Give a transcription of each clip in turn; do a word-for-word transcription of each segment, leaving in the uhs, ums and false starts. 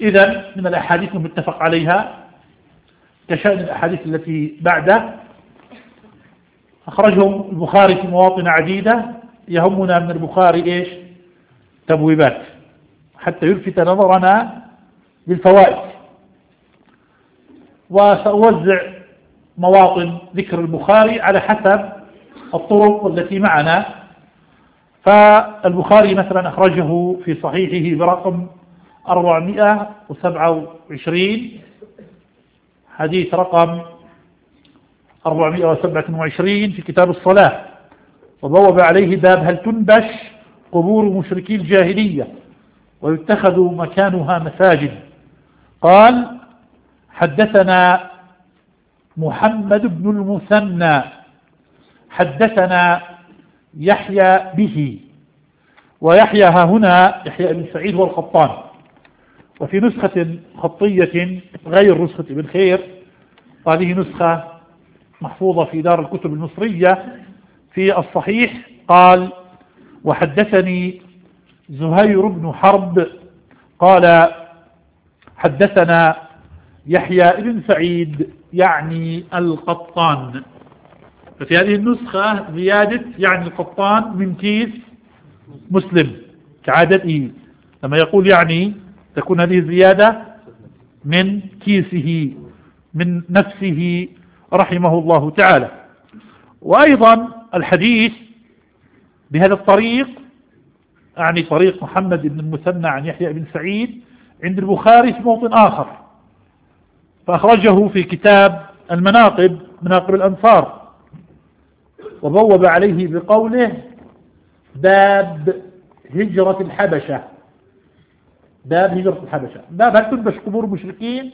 إذن من الأحاديث المتفق عليها كشأن الأحاديث التي بعده أخرجهم البخاري في مواطن عديدة. يهمنا من البخاري إيش؟ تبويبات حتى يلفت نظرنا للفوائد. وسأوزع مواطن ذكر البخاري على حسب الطرق التي معنا. فالبخاري مثلا أخرجه في صحيحه برقم أربعمائة وسبعة وعشرين، حديث رقم أربعمائة وسبعة وعشرين في كتاب الصلاة، وبوب عليه باب هل تنبش قبور مشركي الجاهلية ويتخذ مكانها مساجد. قال حدثنا محمد بن المثنى حدثنا يحيى به، ويحيى ها هنا يحيى بن سعيد هو القطان، وفي نسخة خطية غير نسخة ابن خير، هذه نسخة محفوظة في دار الكتب المصرية في الصحيح. قال وحدثني زهير بن حرب قال حدثنا يحيى بن سعيد يعني القطان. ففي هذه النسخة زيادة يعني القطان من كيس مسلم كعادته، لما يقول يعني تكون هذه الزيادة من كيسه من نفسه رحمه الله تعالى. وأيضا الحديث بهذا الطريق، يعني طريق محمد بن المثنى عن يحيى بن سعيد، عند البخاري في موطن آخر، فأخرجه في كتاب المناقب مناقب الأنصار، وبوب عليه بقوله باب هجرة الحبشة. باب هجرة الحبشة، باب هل تنبش قبور المشركين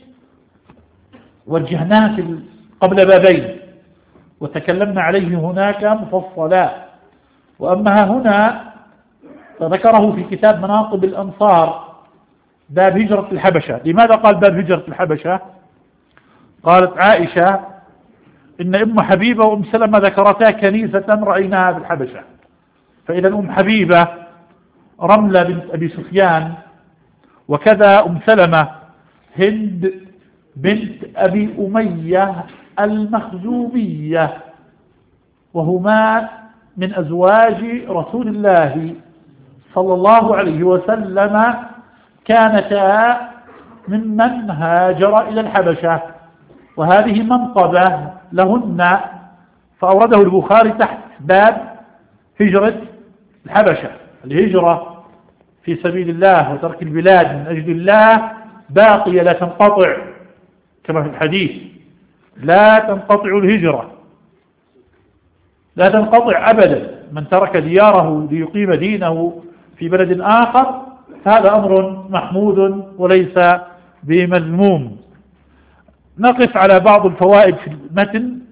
وجهناه قبل بابين وتكلمنا عليه هناك مفصلا. وأما هنا فذكره في كتاب مناقب الأنصار باب هجرة الحبشة. لماذا قال باب هجرة الحبشة؟ قالت عائشة إن أم حبيبة وأم سلمة ذكرتا كنيسة رأيناها في الحبشة. فإذا أم حبيبة رملة بنت أبي سفيان، وكذا أم سلمة هند بنت أبي أمية المخزومية، وهما من أزواج رسول الله صلى الله عليه وسلم، كانتا ممن هاجر إلى الحبشة، وهذه منقبة لهن، فأورده البخاري تحت باب هجرة الحبشة. الهجرة في سبيل الله وترك البلاد من أجل الله باقية لا تنقطع، كما في الحديث لا تنقطع الهجرة، لا تنقطع أبدا. من ترك دياره ليقيم دينه في بلد آخر هذا أمر محمود وليس بمذموم. نقف على بعض الفوائد في المتن